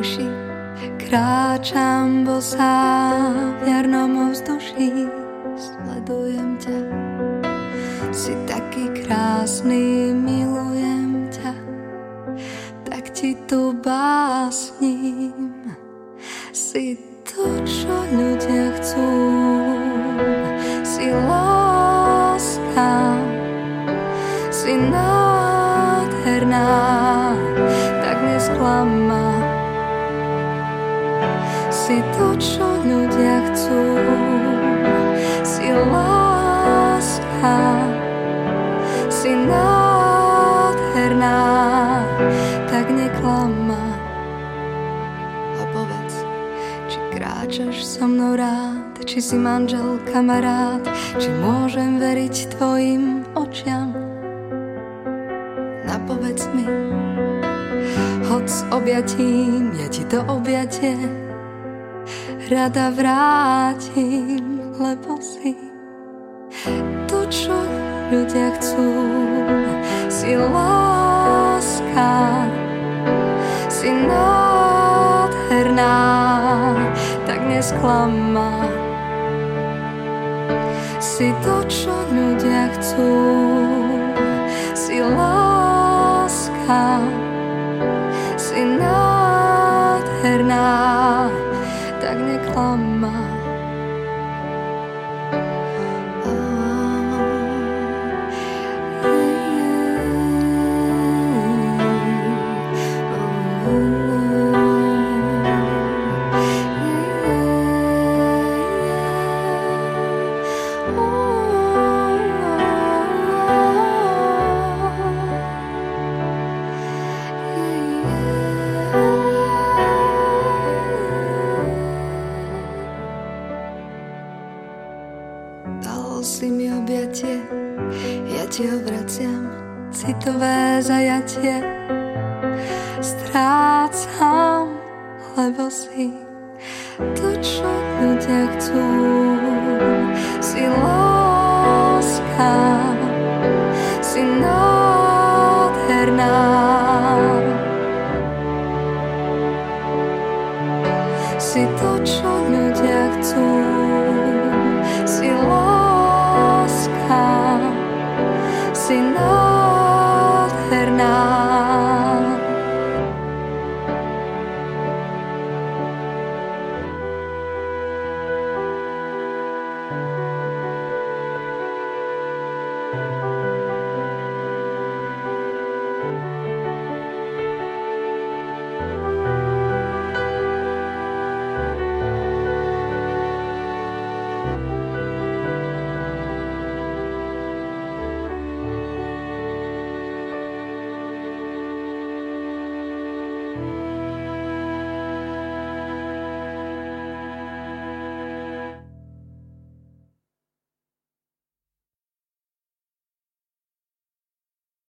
uši, kráčam bosá v jarnom ovzduší, sledujem ťa. Si taký krásny, milujem ťa, tak ti tu básnim. Si to, čo ľudia chcú, si láska, si nádherná, tak nesklamá. Si to, čo ľudia chcú, si láska, si nádherná, tak neklamá. A povedz, či kráčaš so mnou rád, či si manžel, kamarát, či môžem veriť tvojim očiam. Napovedz mi, hoď s objatím, ja ti to objatie rada vrátim, lebo si to, čo ľudia chcú. Si láska, si nádherná, tak nesklamá. Si to, čo ľudia chcú. Si láska, si nádherná, tak neklamá. Si mi objatie, ja ti ho vraciam, citové zajatie strácam, lebo si to, čo ľudia chcú. Si